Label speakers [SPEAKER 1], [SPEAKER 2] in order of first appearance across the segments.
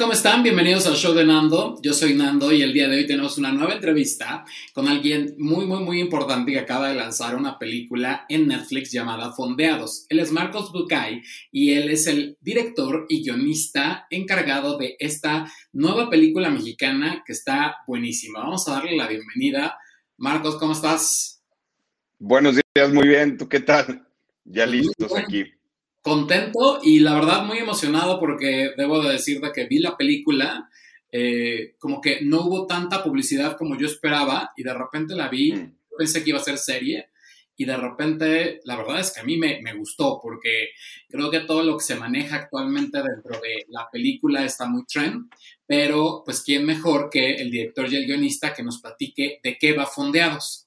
[SPEAKER 1] ¿Cómo están? Bienvenidos al show de Nando. Yo soy Nando y el día de hoy tenemos una nueva entrevista con alguien muy importante que acaba de lanzar una película en Netflix llamada Fondeados. Él es Marcos Bucay y él es el director y guionista encargado de esta nueva película mexicana que está buenísima. Vamos a darle la bienvenida. Marcos, ¿cómo estás?
[SPEAKER 2] Buenos días, muy bien. ¿Tú qué tal? Ya
[SPEAKER 1] Pues muy
[SPEAKER 2] listos
[SPEAKER 1] bien.
[SPEAKER 2] aquí.
[SPEAKER 1] Contento y la verdad muy emocionado porque debo de decirte que vi la película, como que no hubo tanta publicidad como yo esperaba y de repente la vi,
[SPEAKER 2] Mm.
[SPEAKER 1] pensé que iba a ser serie y de repente la verdad es que a mí me gustó porque creo que todo lo que se maneja actualmente dentro de la película está muy trend, pero pues quién mejor que el director y el guionista que nos platique de qué va Fondeados.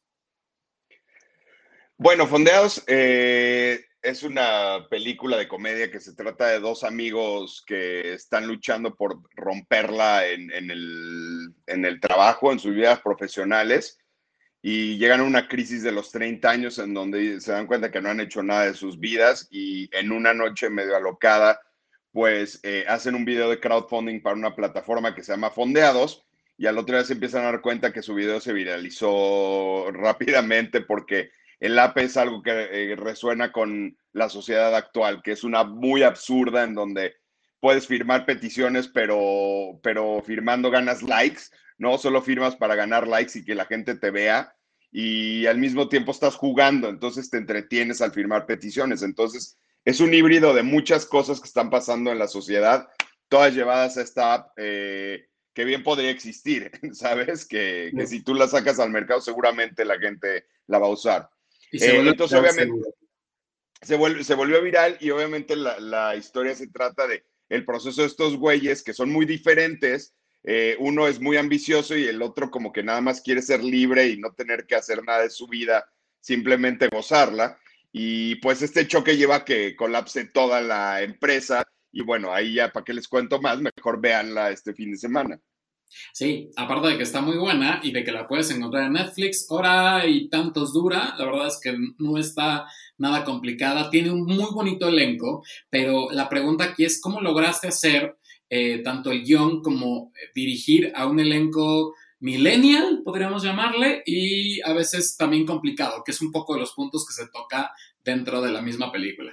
[SPEAKER 2] Bueno, Fondeados es una película de comedia que se trata de dos amigos que están luchando por romperla en el trabajo, en sus vidas profesionales, y llegan a una crisis de los 30 años en donde se dan cuenta que no han hecho nada de sus vidas y en una noche medio alocada, pues hacen un video de crowdfunding para una plataforma que se llama Fondeados y al otro día se empiezan a dar cuenta que su video se viralizó rápidamente porque el AP es algo que resuena con la sociedad actual, que es una muy absurda en donde puedes firmar peticiones, pero firmando ganas likes, ¿no? Solo firmas para ganar likes y que la gente te vea y al mismo tiempo estás jugando, entonces te entretienes al firmar peticiones. Entonces es un híbrido de muchas cosas que están pasando en la sociedad, todas llevadas a esta app que bien podría existir, ¿sabes? Que si tú la sacas al mercado seguramente la gente la va a usar.
[SPEAKER 1] Y se vuelve
[SPEAKER 2] Entonces
[SPEAKER 1] viral
[SPEAKER 2] obviamente
[SPEAKER 1] seguro.
[SPEAKER 2] se volvió viral y obviamente la historia se trata de el proceso de estos güeyes que son muy diferentes. Uno es muy ambicioso y el otro como que nada más quiere ser libre y no tener que hacer nada de su vida, simplemente gozarla. Y pues este choque lleva a que colapse toda la empresa. Y bueno, ahí ya, ¿para qué les cuento más? Mejor véanla este fin de semana.
[SPEAKER 1] Sí, aparte de que está muy buena y de que la puedes encontrar en Netflix, hora y tantos dura, la verdad es que no está nada complicada, tiene un muy bonito elenco, pero la pregunta aquí es cómo lograste hacer tanto el guión como dirigir a un elenco millennial, podríamos llamarle, y a veces también complicado, que es un poco de los puntos que se toca dentro de la misma película.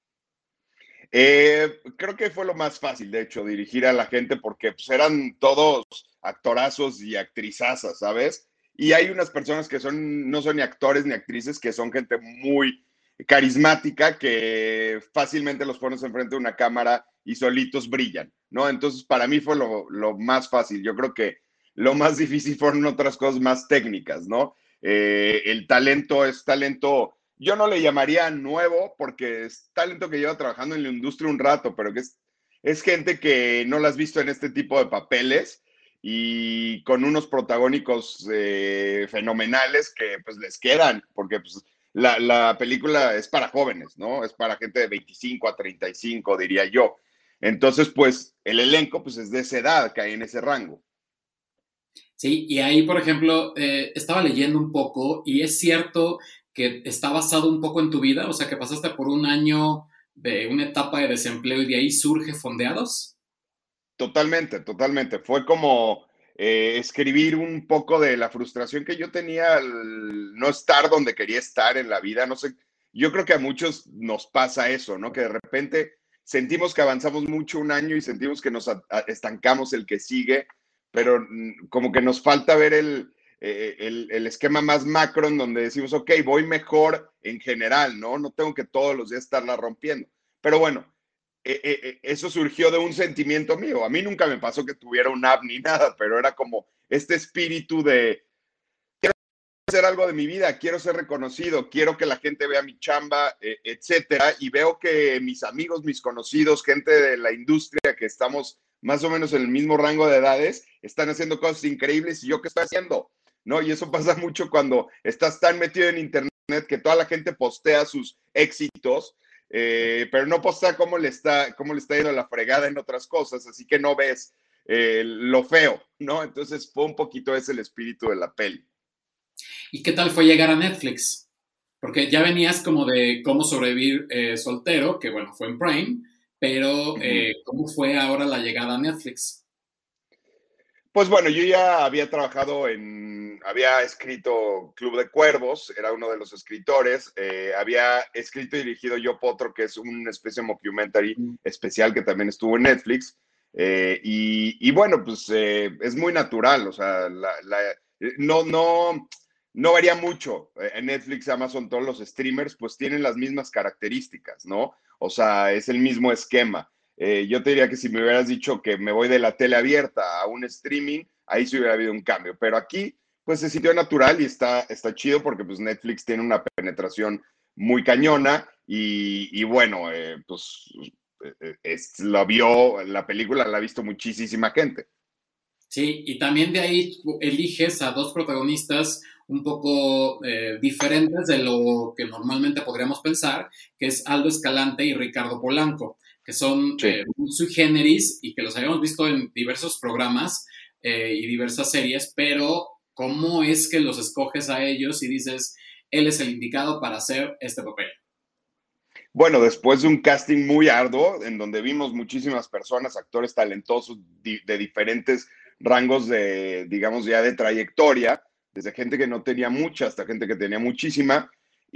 [SPEAKER 2] Creo que fue lo más fácil, de hecho, dirigir a la gente porque pues, eran todos actorazos y actrizazas, ¿sabes? Y hay unas personas que no son ni actores ni actrices, que son gente muy carismática, que fácilmente los pones enfrente de una cámara y solitos brillan, ¿no? Entonces, para mí fue lo más fácil. Yo creo que lo más difícil fueron otras cosas más técnicas, ¿no? El talento es talento, yo no le llamaría nuevo porque es talento que lleva trabajando en la industria un rato, pero que es gente que no la has visto en este tipo de papeles y con unos protagónicos fenomenales que pues les quedan, porque pues la película es para jóvenes, ¿no? Es para gente de 25 a 35, diría yo. Entonces, pues el elenco pues es de esa edad, cae en ese rango.
[SPEAKER 1] Sí, y ahí, por ejemplo, estaba leyendo un poco y es cierto que está basado un poco en tu vida, o sea, que pasaste por un año de una etapa de desempleo y de ahí surge Fondeados.
[SPEAKER 2] Totalmente, totalmente. Fue como escribir un poco de la frustración que yo tenía al no estar donde quería estar en la vida. No sé, yo creo que a muchos nos pasa eso, ¿no? Que de repente sentimos que avanzamos mucho un año y sentimos que nos estancamos el que sigue, pero como que nos falta ver el esquema más macro en donde decimos, ok, voy mejor en general, ¿no? No tengo que todos los días estarla rompiendo. Pero bueno, eso surgió de un sentimiento mío. A mí nunca me pasó que tuviera un app ni nada, pero era como este espíritu de hacer algo de mi vida, quiero ser reconocido, quiero que la gente vea mi chamba, etcétera. Y veo que mis amigos, mis conocidos, gente de la industria que estamos más o menos en el mismo rango de edades, están haciendo cosas increíbles y yo qué estoy haciendo, ¿no? Y eso pasa mucho cuando estás tan metido en internet que toda la gente postea sus éxitos, pero no postea cómo le está yendo la fregada en otras cosas, así que no ves lo feo, ¿no? Entonces fue un poquito ese el espíritu de la peli.
[SPEAKER 1] ¿Y qué tal fue llegar a Netflix? Porque ya venías como de cómo sobrevivir soltero, que bueno, fue en Prime, pero
[SPEAKER 2] Uh -huh.
[SPEAKER 1] ¿cómo fue ahora la llegada a Netflix?
[SPEAKER 2] Pues bueno, yo ya había trabajado había escrito Club de Cuervos, era uno de los escritores, había escrito y dirigido Yo Potro, que es una especie de mockumentary especial que también estuvo en Netflix, y bueno, pues es muy natural, o sea, no varía mucho. En Netflix, Amazon, todos los streamers pues tienen las mismas características, ¿no? O sea, es el mismo esquema. Yo te diría que si me hubieras dicho que me voy de la tele abierta a un streaming, ahí sí hubiera habido un cambio. Pero aquí, pues se sintió natural y está chido porque pues Netflix tiene una penetración muy cañona y bueno, pues la película la ha visto muchísima gente.
[SPEAKER 1] Sí, y también de ahí eliges a dos protagonistas un poco diferentes de lo que normalmente podríamos pensar, que es Aldo Escalante y Ricardo Polanco, que son
[SPEAKER 2] Sí.
[SPEAKER 1] sui generis y que los habíamos visto en diversos programas y diversas series, pero ¿cómo es que los escoges a ellos y dices, él es el indicado para hacer este papel?
[SPEAKER 2] Bueno, después de un casting muy arduo, en donde vimos muchísimas personas, actores talentosos de diferentes rangos de, digamos, ya de trayectoria, desde gente que no tenía mucha hasta gente que tenía muchísima.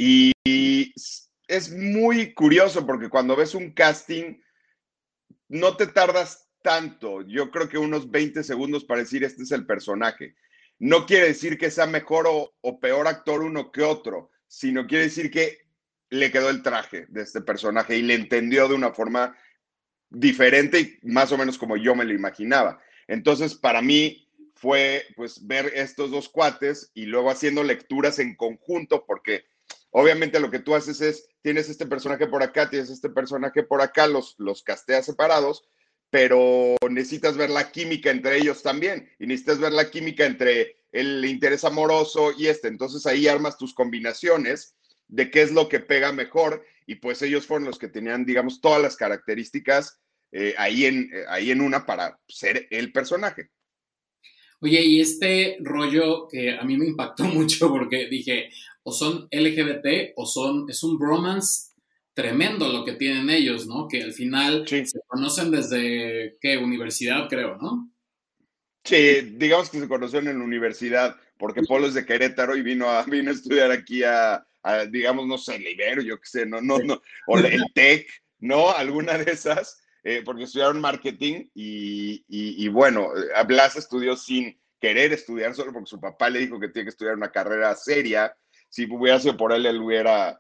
[SPEAKER 2] Y es muy curioso porque cuando ves un casting, no te tardas tanto. Yo creo que unos 20 segundos para decir este es el personaje. No quiere decir que sea mejor o peor actor uno que otro, sino quiere decir que le quedó el traje de este personaje y le entendió de una forma diferente y más o menos como yo me lo imaginaba. Entonces, para mí fue pues ver estos dos cuates y luego haciendo lecturas en conjunto, porque obviamente lo que tú haces es, tienes este personaje por acá, tienes este personaje por acá, los casteas separados, pero necesitas ver la química entre ellos también, y necesitas ver la química entre el interés amoroso y este. Entonces ahí armas tus combinaciones de qué es lo que pega mejor, y pues ellos fueron los que tenían, digamos, todas las características ahí en una para ser el personaje.
[SPEAKER 1] Oye, y este rollo que a mí me impactó mucho porque dije, o son LGBT o es un bromance tremendo lo que tienen ellos, ¿no? Que al final
[SPEAKER 2] Sí,
[SPEAKER 1] se conocen desde, ¿qué? Universidad, creo, ¿no?
[SPEAKER 2] sí, digamos que se conocieron en la universidad, porque Polo es de Querétaro y vino a estudiar aquí digamos, no sé, el Ibero, yo qué sé, no, o el TEC, ¿no? Alguna de esas, porque estudiaron marketing y bueno, Blas estudió sin querer estudiar, solo porque su papá le dijo que tiene que estudiar una carrera seria. Si hubiera sido por él hubiera,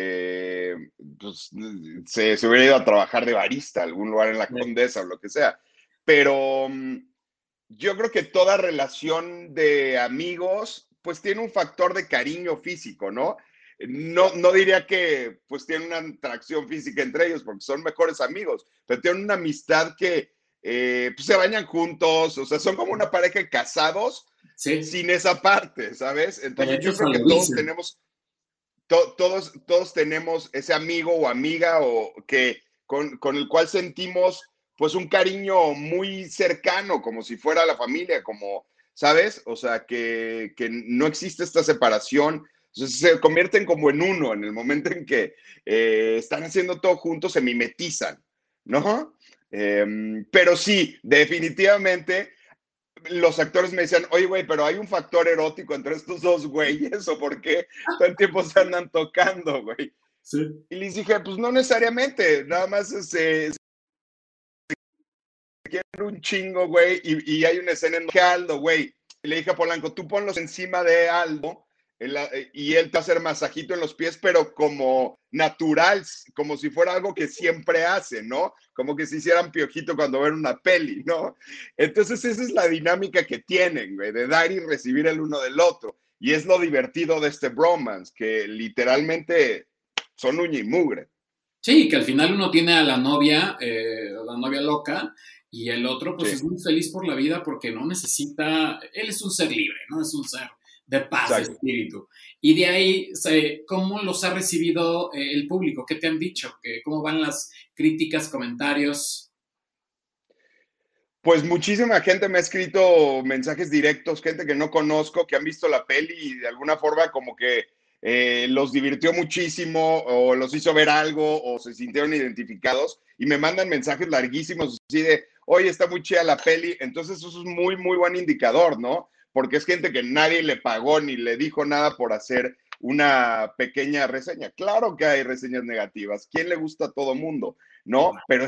[SPEAKER 2] pues, se hubiera ido a trabajar de barista a algún lugar en la Condesa o lo que sea. Pero yo creo que toda relación de amigos, pues tiene un factor de cariño físico, ¿no? No diría que pues tienen una atracción física entre ellos porque son mejores amigos, pero tienen una amistad que pues se bañan juntos, o sea, son como una pareja de casados
[SPEAKER 1] Sí,
[SPEAKER 2] sin esa parte, ¿sabes? Entonces yo
[SPEAKER 1] derechos a
[SPEAKER 2] creo que
[SPEAKER 1] lo dicen.
[SPEAKER 2] todos tenemos ese amigo o amiga o que con el cual sentimos pues un cariño muy cercano, como si fuera la familia, como, ¿sabes? O sea, que no existe esta separación, o sea, se convierten como en uno en el momento en que están haciendo todo juntos, se mimetizan, ¿no? Pero sí, definitivamente los actores me decían, oye, güey, pero hay un factor erótico entre estos dos güeyes, o por qué todo el tiempo se andan tocando, güey.
[SPEAKER 1] Sí.
[SPEAKER 2] Y les dije, pues no necesariamente, nada más se quiere un chingo, güey, y hay una escena en que Aldo, güey, y le dije a Polanco, tú ponlos encima de Aldo, y él te va a hacer masajito en los pies, pero como natural, como si fuera algo que siempre hace, ¿no? Como que se hicieran piojito cuando ven una peli, ¿no? Entonces esa es la dinámica que tienen, güey, de dar y recibir el uno del otro. Y es lo divertido de este bromance, que literalmente son uña y mugre.
[SPEAKER 1] Sí, que al final uno tiene a la novia loca, y el otro pues es
[SPEAKER 2] Sí,
[SPEAKER 1] muy feliz por la vida porque no necesita, él es un ser libre, ¿no? Es un ser de paz, de
[SPEAKER 2] exacto.
[SPEAKER 1] espíritu. Y de ahí, ¿cómo los ha recibido el público? ¿Qué te han dicho? ¿Cómo van las críticas, comentarios?
[SPEAKER 2] Pues muchísima gente me ha escrito mensajes directos, gente que no conozco, que han visto la peli y de alguna forma como que los divirtió muchísimo o los hizo ver algo o se sintieron identificados y me mandan mensajes larguísimos así de, oye, está muy chida la peli, entonces eso es un muy, muy buen indicador, ¿no? Porque es gente que nadie le pagó ni le dijo nada por hacer una pequeña reseña. Claro que hay reseñas negativas. ¿Quién le gusta a todo mundo? ¿No? Pero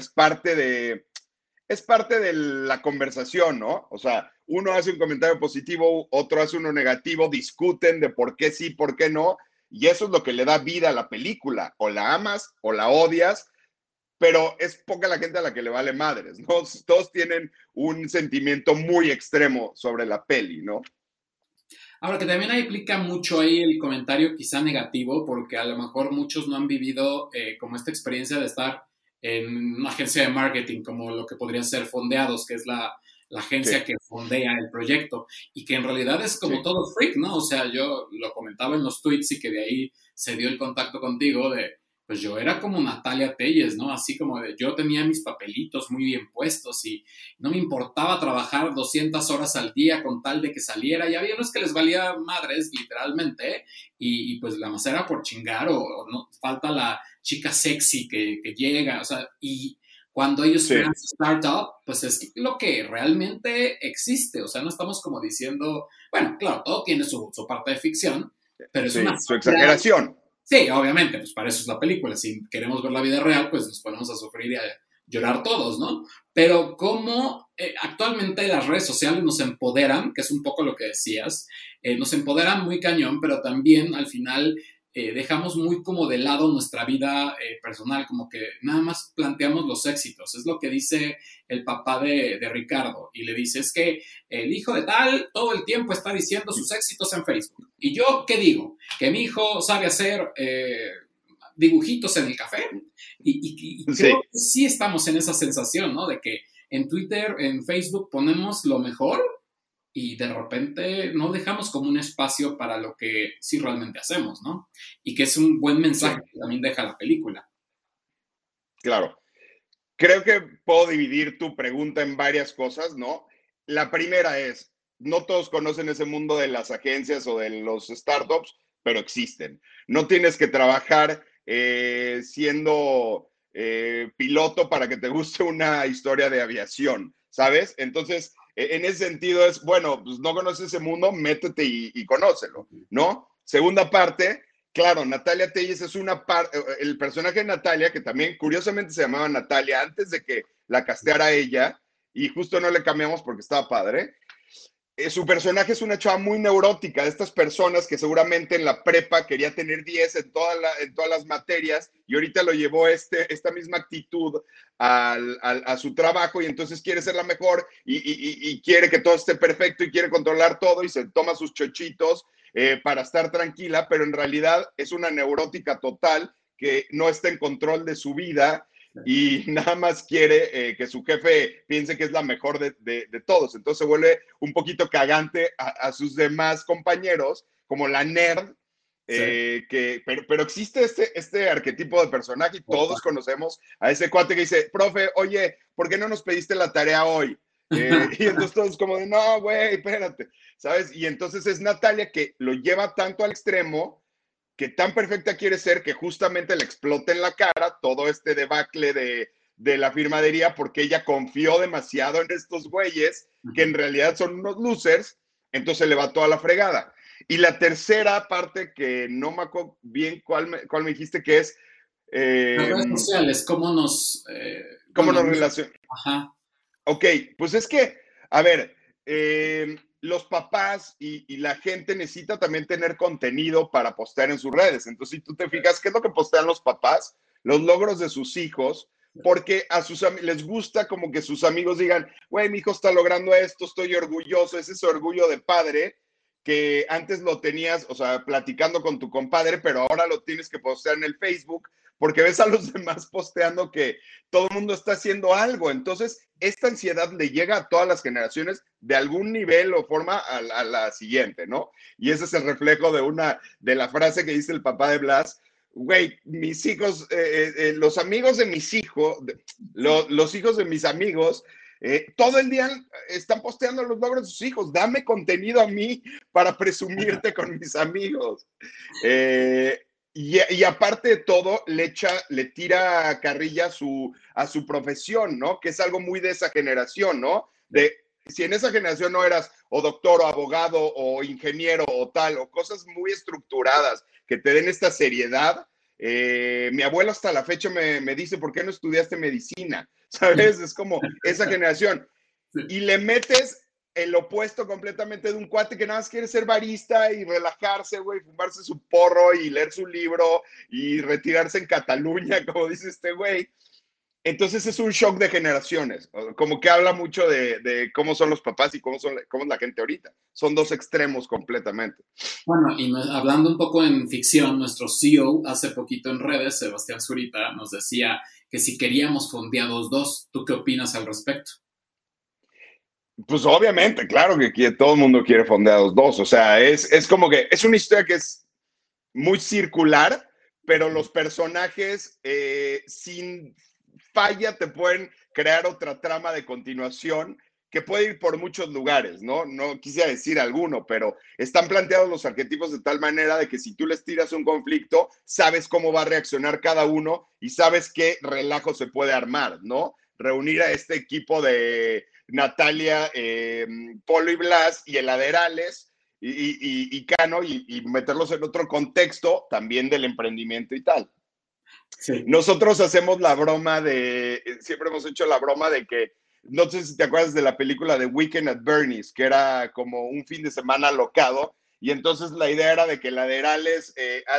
[SPEAKER 2] es parte de la conversación, ¿no? O sea, uno hace un comentario positivo, otro hace uno negativo, discuten de por qué sí, por qué no, y eso es lo que le da vida a la película. O la amas o la odias, pero es poca la gente a la que le vale madres, ¿no? Todos tienen un sentimiento muy extremo sobre la peli, ¿no?
[SPEAKER 1] Ahora que también implica mucho ahí el comentario quizá negativo, porque a lo mejor muchos no han vivido como esta experiencia de estar en una agencia de marketing, como lo que podría ser Fondeados, que es la
[SPEAKER 2] Sí,
[SPEAKER 1] agencia que fondea el proyecto, y que en realidad es como
[SPEAKER 2] sí.
[SPEAKER 1] todo freak, ¿no? O sea, yo lo comentaba en los tweets y que de ahí se dio el contacto contigo de, pues yo era como Natalia Telles, ¿no? Así como de, yo tenía mis papelitos muy bien puestos y no me importaba trabajar 200 horas al día con tal de que saliera. Y había unos que les valía madres, literalmente, y pues la más era por chingar o no falta la chica sexy que llega, o sea, y cuando ellos
[SPEAKER 2] Sí,
[SPEAKER 1] crean su startup, pues es lo que realmente existe, o sea, no estamos como diciendo, bueno, claro, todo tiene su parte de ficción, pero es una
[SPEAKER 2] sí, su
[SPEAKER 1] sátira.
[SPEAKER 2] exageración.
[SPEAKER 1] Sí, obviamente, pues para eso es la película. Si queremos ver la vida real, pues nos ponemos a sufrir y a llorar todos, ¿no? Pero cómo actualmente las redes sociales nos empoderan, que es un poco lo que decías, nos empoderan muy cañón, pero también al final dejamos muy como de lado nuestra vida personal, como que nada más planteamos los éxitos. Es lo que dice el papá de Ricardo y le dice, es que el hijo de tal todo el tiempo está diciendo sus éxitos en Facebook. ¿Y yo qué digo? Que mi hijo sabe hacer dibujitos en el café y creo
[SPEAKER 2] Sí,
[SPEAKER 1] que sí estamos en esa sensación, ¿no? De que en Twitter, en Facebook ponemos lo mejor y de repente no dejamos como un espacio para lo que sí realmente hacemos, ¿no? Y que es un buen mensaje
[SPEAKER 2] sí,
[SPEAKER 1] que también deja la película.
[SPEAKER 2] claro. Creo que puedo dividir tu pregunta en varias cosas, ¿no? La primera es, no todos conocen ese mundo de las agencias o de los startups, pero existen. No tienes que trabajar siendo piloto para que te guste una historia de aviación, ¿sabes? Entonces, en ese sentido es, bueno, pues no conoces ese mundo, métete y conócelo, ¿no? Segunda parte, claro, Natalia Telles es una parte, el personaje de Natalia, que también curiosamente se llamaba Natalia antes de que la casteara ella, y justo no le cambiamos porque estaba padre. Su personaje es una chava muy neurótica, de estas personas que seguramente en la prepa quería tener 10 en todas las materias y ahorita lo llevó esta misma actitud a su trabajo y entonces quiere ser la mejor y quiere que todo esté perfecto y quiere controlar todo y se toma sus chochitos para estar tranquila, pero en realidad es una neurótica total que no está en control de su vida y nada más quiere que su jefe piense que es la mejor de todos. Entonces se vuelve un poquito cagante a sus demás compañeros, como la nerd,
[SPEAKER 1] Sí,
[SPEAKER 2] pero existe este arquetipo de personaje y todos
[SPEAKER 1] total.
[SPEAKER 2] conocemos a ese cuate que dice, profe, oye, ¿por qué no nos pediste la tarea hoy? Y entonces todos como de, no, güey, espérate, ¿sabes? Y entonces es Natalia que lo lleva tanto al extremo que tan perfecta quiere ser que justamente le explote en la cara todo este debacle de la firmadería porque ella confió demasiado en estos güeyes que en realidad son unos losers, entonces le va toda la fregada. Y la tercera parte que no me acuerdo bien cuál me dijiste que es
[SPEAKER 1] Las
[SPEAKER 2] eh,
[SPEAKER 1] redes sociales, cómo nos,
[SPEAKER 2] cómo
[SPEAKER 1] bueno,
[SPEAKER 2] nos relacionamos.
[SPEAKER 1] ajá,
[SPEAKER 2] Ok, pues es que, a ver, los papás y la gente necesita también tener contenido para postear en sus redes. Entonces, si tú te fijas, ¿qué es lo que postean los papás? Los logros de sus hijos, porque a sus les gusta como que sus amigos digan, güey, mi hijo está logrando esto, estoy orgulloso, es ese orgullo de padre que antes lo tenías, o sea, platicando con tu compadre, pero ahora lo tienes que postear en el Facebook porque ves a los demás posteando que todo el mundo está haciendo algo. Entonces, esta ansiedad le llega a todas las generaciones de algún nivel o forma a la siguiente, ¿no? Y ese es el reflejo de la frase que dice el papá de Blas, güey, mis hijos, los amigos de mis hijos, los hijos de mis amigos, todo el día están posteando los logros de sus hijos. Dame contenido a mí para presumirte con mis amigos. y aparte de todo, le tira carrilla a su profesión, ¿no? Que es algo muy de esa generación, ¿no?
[SPEAKER 1] Sí.
[SPEAKER 2] De si en esa generación no eras o doctor o abogado o ingeniero o tal, o cosas muy estructuradas que te den esta seriedad, mi abuelo hasta la fecha me dice, ¿por qué no estudiaste medicina? ¿Sabes? Es como esa generación.
[SPEAKER 1] Sí.
[SPEAKER 2] Y le metes el opuesto completamente de un cuate que nada más quiere ser barista y relajarse, güey, fumarse su porro y leer su libro y retirarse en Cataluña, como dice este güey. Entonces es un shock de generaciones, como que habla mucho de cómo son los papás y cómo es la gente ahorita. Son dos extremos completamente.
[SPEAKER 1] Bueno, y hablando un poco en ficción, nuestro CEO hace poquito en redes, Sebastián Zurita, nos decía que si queríamos Fondeados 2, ¿tú qué opinas al respecto?
[SPEAKER 2] Pues obviamente, claro que todo el mundo quiere Fondeados dos. O sea, es como que es una historia que es muy circular, pero los personajes sin falla te pueden crear otra trama de continuación que puede ir por muchos lugares, ¿no? No quisiera decir alguno, pero están planteados los arquetipos de tal manera de que si tú les tiras un conflicto, sabes cómo va a reaccionar cada uno y sabes qué relajo se puede armar, ¿no? Reunir a este equipo de Natalia, Polo y Blas y Heladerales y Cano y meterlos en otro contexto también del emprendimiento y tal.
[SPEAKER 1] Sí.
[SPEAKER 2] Nosotros hacemos la broma siempre hemos hecho la broma de que, no sé si te acuerdas de la película de Weekend at Bernie's, que era como un fin de semana alocado, y entonces la idea era de que Laderales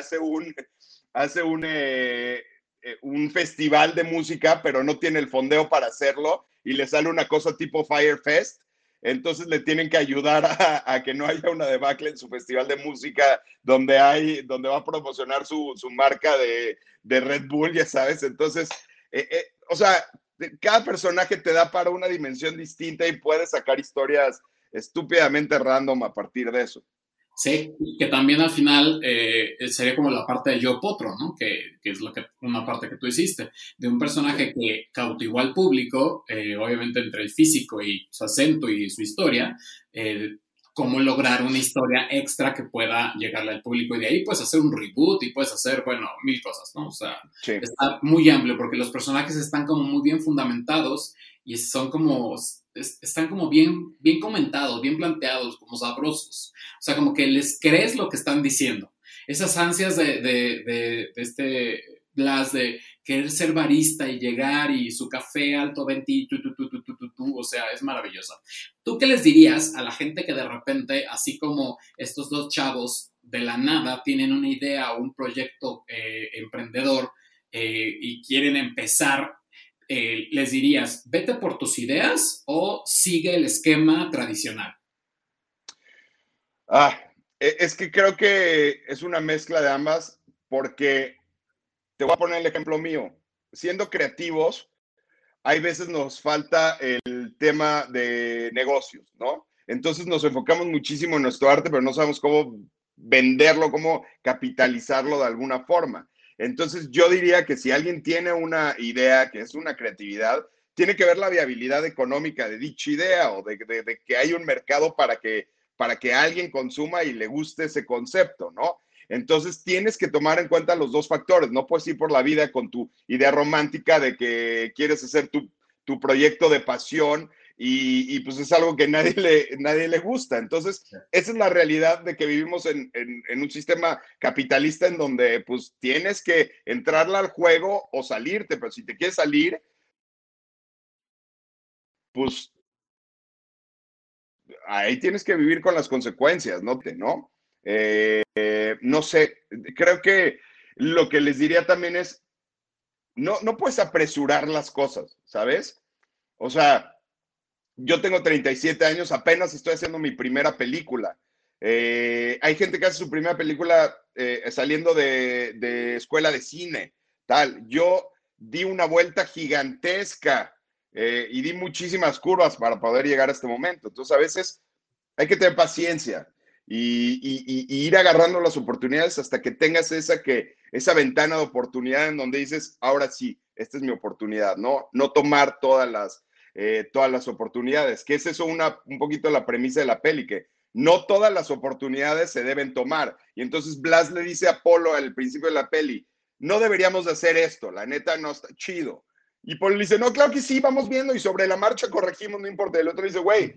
[SPEAKER 2] hace un festival de música, pero no tiene el fondeo para hacerlo, y le sale una cosa tipo Fire Fest, entonces le tienen que ayudar a que no haya una debacle en su festival de música donde va a promocionar su marca de Red Bull, ya sabes. Entonces, o sea, cada personaje te da para una dimensión distinta y puedes sacar historias estúpidamente random a partir de eso.
[SPEAKER 1] Sí, que también al final sería como la parte de Yo Potro, ¿no? Que es una parte que tú hiciste, de un
[SPEAKER 2] Sí.
[SPEAKER 1] personaje que cautivó al público, obviamente entre el físico y su acento y su historia, eh, cómo lograr una historia extra que pueda llegarle al público y de ahí puedes hacer un reboot y puedes hacer, bueno, mil cosas, ¿no? O sea,
[SPEAKER 2] Sí.
[SPEAKER 1] está muy amplio porque los personajes están como muy bien fundamentados y son como, están como bien, bien comentados, bien planteados, como sabrosos. O sea, como que les crees lo que están diciendo. Esas ansias de este Blas de querer ser barista y llegar y su café alto 20, o sea, es maravillosa. ¿Tú qué les dirías a la gente que de repente, así como estos dos chavos de la nada tienen una idea o un proyecto emprendedor y quieren empezar, les dirías, vete por tus ideas o sigue el esquema tradicional?
[SPEAKER 2] Ah, es que creo que es una mezcla de ambas, porque te voy a poner el ejemplo mío. Siendo creativos, hay veces nos falta el tema de negocios, ¿no? Entonces nos enfocamos muchísimo en nuestro arte, pero no sabemos cómo venderlo, cómo capitalizarlo de alguna forma. Entonces yo diría que si alguien tiene una idea que es una creatividad, tiene que ver la viabilidad económica de dicha idea o de que hay un mercado para que alguien consuma y le guste ese concepto, ¿no? Entonces tienes que tomar en cuenta los dos factores. No puedes ir por la vida con tu idea romántica de que quieres hacer tu proyecto de pasión y pues es algo que nadie le gusta. Entonces, esa es la realidad de que vivimos en un sistema capitalista en donde pues tienes que entrarle al juego o salirte, pero si te quieres salir, pues ahí tienes que vivir con las consecuencias, ¿no? No sé, creo que lo que les diría también es, no puedes apresurar las cosas, ¿sabes? O sea, yo tengo 37 años, apenas estoy haciendo mi primera película. Hay gente que hace su primera película saliendo de escuela de cine, tal. Yo di una vuelta gigantesca y di muchísimas curvas para poder llegar a este momento. Entonces, a veces hay que tener paciencia y ir agarrando las oportunidades hasta que tengas esa ventana de oportunidad en donde dices, ahora sí, esta es mi oportunidad, ¿no? No tomar todas las oportunidades, que es eso un poquito la premisa de la peli, que no todas las oportunidades se deben tomar. Y entonces Blas le dice a Apolo al principio de la peli, no deberíamos de hacer esto, la neta no está chido. Y Polo le dice, no, claro que sí, vamos viendo y sobre la marcha corregimos, no importa. El otro dice, güey,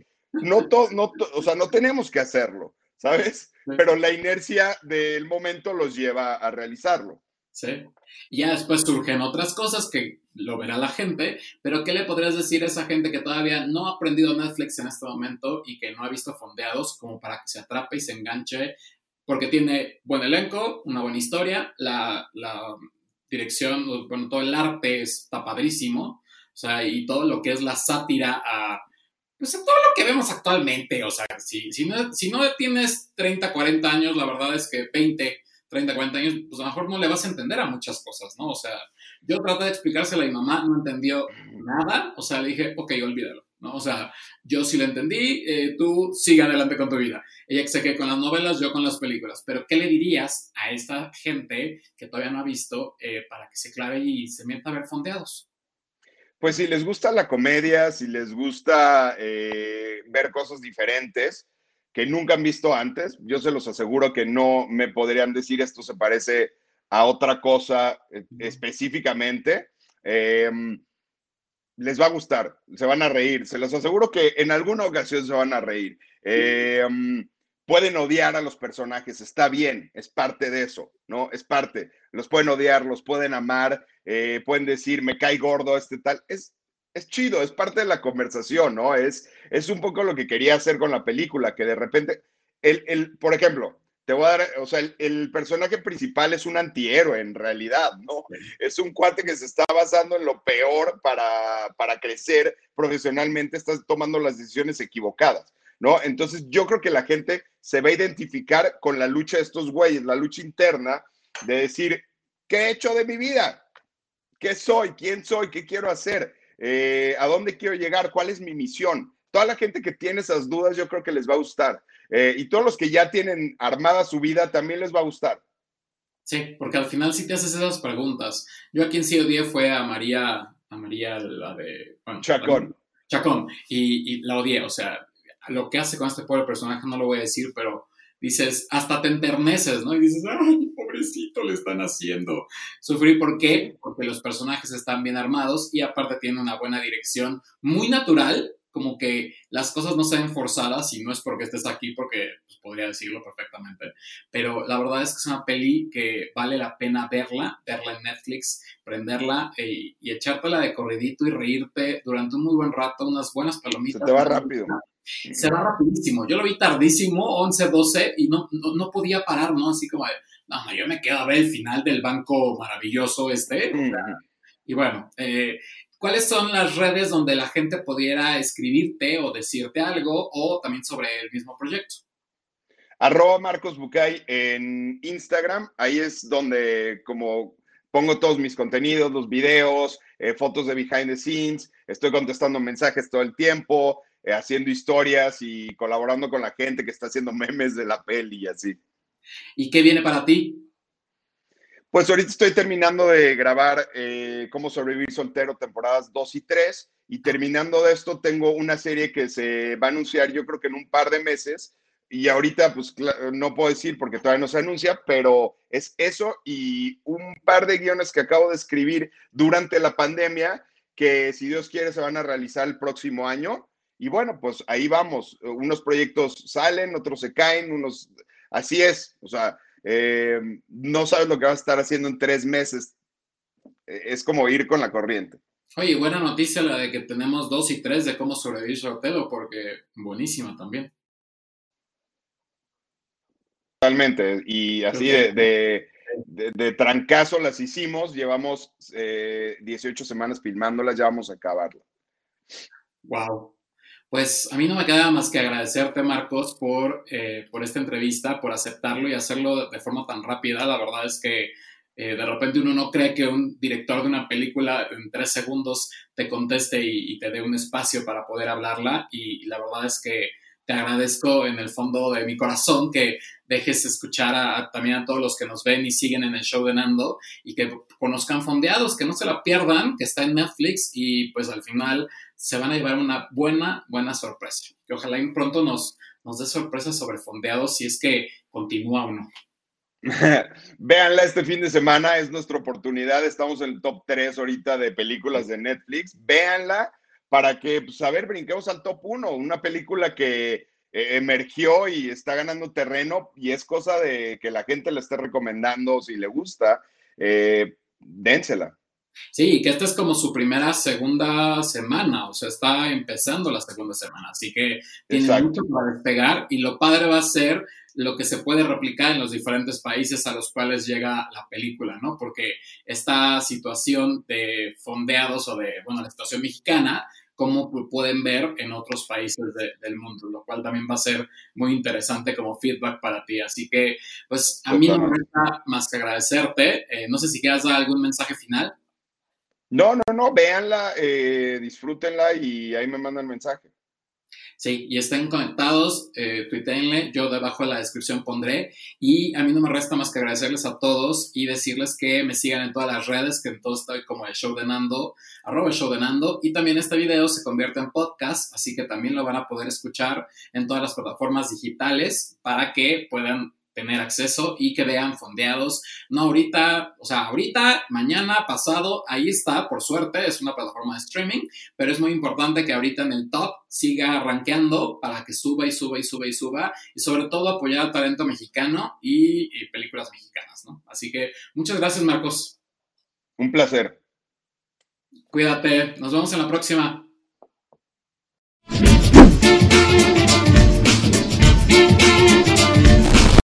[SPEAKER 2] o sea, no tenemos que hacerlo, ¿sabes? Pero la inercia del momento los lleva a realizarlo.
[SPEAKER 1] Sí. Y ya después surgen otras cosas que lo verá la gente, pero ¿qué le podrías decir a esa gente que todavía no ha aprendido Netflix en este momento y que no ha visto Fondeados como para que se atrape y se enganche? Porque tiene buen elenco, una buena historia, la dirección, bueno, todo el arte está padrísimo, o sea, y todo lo que es la sátira pues a todo lo que vemos actualmente, o sea, si no tienes 30, 40 años, la verdad es que 20, 30, 40 años, pues a lo mejor no le vas a entender a muchas cosas, ¿no? O sea, yo traté de explicárselo a mi mamá, no entendió nada, o sea, le dije, ok, olvídalo, ¿no? O sea, yo sí lo entendí, tú sigue adelante con tu vida. Ella que se quede con las novelas, yo con las películas, pero ¿qué le dirías a esta gente que todavía no ha visto para que se clave y se meta a ver Fondeados?
[SPEAKER 2] Pues si les gusta la comedia, si les gusta ver cosas diferentes que nunca han visto antes, yo se los aseguro que no me podrían decir esto se parece a otra cosa específicamente. Les va a gustar, se van a reír, se los aseguro que en alguna ocasión se van a reír. Pueden odiar a los personajes, está bien, es parte de eso, ¿no? Es parte, los pueden odiar, los pueden amar, pueden decir, me cae gordo este tal, es chido, es parte de la conversación, ¿no? Es un poco lo que quería hacer con la película, que de repente, por ejemplo, te voy a dar, o sea, el personaje principal es un antihéroe en realidad, ¿no? Es un cuate que se está basando en lo peor para crecer profesionalmente, está tomando las decisiones equivocadas, ¿no? Entonces yo creo que la gente se va a identificar con la lucha de estos güeyes, la lucha interna de decir, ¿qué he hecho de mi vida? ¿Qué soy? ¿Quién soy? ¿Qué quiero hacer? ¿A dónde quiero llegar? ¿Cuál es mi misión? Toda la gente que tiene esas dudas yo creo que les va a gustar. Y todos los que ya tienen armada su vida también les va a gustar.
[SPEAKER 1] Sí, porque al final sí te haces esas preguntas. Yo a quien sí odié fue a María, la de, bueno,
[SPEAKER 2] Chacón.
[SPEAKER 1] Chacón, y la odié, o sea, lo que hace con este pobre personaje no lo voy a decir, pero dices, hasta te enterneces, ¿no? Y dices, ay, pobrecito, le están haciendo sufrir. ¿Por qué? Porque los personajes están bien armados y aparte tienen una buena dirección, muy natural, como que las cosas no se ven forzadas y no es porque estés aquí, porque pues, podría decirlo perfectamente, pero la verdad es que es una peli que vale la pena verla en Netflix, prenderla y echártela de corridito y reírte durante un muy buen rato, unas buenas
[SPEAKER 2] Se
[SPEAKER 1] palomitas.
[SPEAKER 2] te va rápido.
[SPEAKER 1] Se va rapidísimo. Yo lo vi tardísimo, 11, 12, y no podía parar, ¿no? Así como de, no, yo me quedo a ver el final del banco maravilloso este. O sea, y bueno, ¿cuáles son las redes donde la gente pudiera escribirte o decirte algo o también sobre el mismo proyecto?
[SPEAKER 2] Marcos Bucay en Instagram, ahí es donde como pongo todos mis contenidos, los videos, fotos de behind the scenes, estoy contestando mensajes todo el tiempo, haciendo historias y colaborando con la gente que está haciendo memes de la peli y así.
[SPEAKER 1] ¿Y qué viene para ti?
[SPEAKER 2] Pues ahorita estoy terminando de grabar Cómo sobrevivir soltero, temporadas 2 y 3, y terminando de esto tengo una serie que se va a anunciar yo creo que en un par de meses, y ahorita pues no puedo decir porque todavía no se anuncia, pero es eso y un par de guiones que acabo de escribir durante la pandemia que si Dios quiere se van a realizar el próximo año. Y bueno, pues ahí vamos, unos proyectos salen, otros se caen, unos... Así es, o sea, no sabes lo que vas a estar haciendo en 3 meses. Es como ir con la corriente.
[SPEAKER 1] Oye, buena noticia la de que tenemos 2 y 3 de cómo sobrevivir soltero, porque buenísima también.
[SPEAKER 2] Totalmente. Y
[SPEAKER 1] Creo
[SPEAKER 2] así
[SPEAKER 1] que,
[SPEAKER 2] de trancazo las hicimos. Llevamos 18 semanas filmándolas, ya vamos a acabarla.
[SPEAKER 1] wow. Pues a mí no me queda más que agradecerte, Marcos, por esta entrevista, por aceptarlo y hacerlo de forma tan rápida. La verdad es que de repente uno no cree que un director de una película en 3 segundos te conteste y te dé un espacio para poder hablarla. Y la verdad es que te agradezco en el fondo de mi corazón que dejes escuchar también a todos los que nos ven y siguen en el show de Nando y que conozcan Fondeados, que no se la pierdan, que está en Netflix y pues al final se van a llevar una buena sorpresa. Que ojalá pronto nos dé sorpresas sobre Fondeados si es que continúa o no.
[SPEAKER 2] Véanla este fin de semana, es nuestra oportunidad. Estamos en el top 3 ahorita de películas de Netflix. Véanla para que, pues, a ver, brinquemos al top 1. Una película que emergió y está ganando terreno y es cosa de que la gente le esté recomendando si le gusta. Dénsela.
[SPEAKER 1] Sí, que esta es como su segunda semana, o sea, está empezando la segunda semana, así que tiene
[SPEAKER 2] Exacto.
[SPEAKER 1] mucho para despegar y lo padre va a ser lo que se puede replicar en los diferentes países a los cuales llega la película, ¿no? Porque esta situación de fondeados o de, bueno, la situación mexicana, como pueden ver en otros países del mundo, lo cual también va a ser muy interesante como feedback para ti. Así que, pues, a mí no me
[SPEAKER 2] Totalmente.
[SPEAKER 1] resta más que agradecerte. No sé si quieras dar algún mensaje final.
[SPEAKER 2] No, véanla, disfrútenla y ahí me mandan mensaje.
[SPEAKER 1] Sí, y estén conectados, tuiteenle, yo debajo de la descripción pondré. Y a mí no me resta más que agradecerles a todos y decirles que me sigan en todas las redes, que en todo estoy como el show de Nando, @el show de Nando. Y también este video se convierte en podcast, así que también lo van a poder escuchar en todas las plataformas digitales para que puedan tener acceso y que vean Fondeados. No ahorita, o sea, ahorita, mañana, pasado, ahí está, por suerte, es una plataforma de streaming, pero es muy importante que ahorita en el top siga rankeando para que suba y suba y suba y suba, y sobre todo apoyar al talento mexicano y películas mexicanas, ¿no? Así que muchas gracias, Marcos.
[SPEAKER 2] Un placer.
[SPEAKER 1] Cuídate, nos vemos en la próxima.